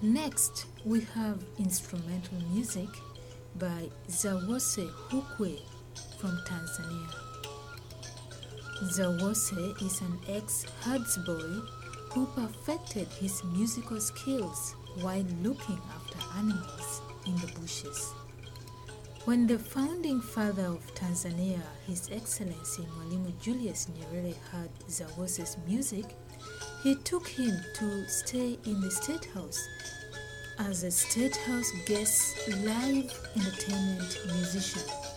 Next, we have instrumental music by Zawose Hukwe from Tanzania. Zawose is an ex-herdsboy who perfected his musical skills while looking after animals in the bushes. When the founding father of Tanzania, His Excellency Mwalimu Julius Nyerere, heard Zawose's music, he took him to stay in the State House as a State House guest live entertainment musician.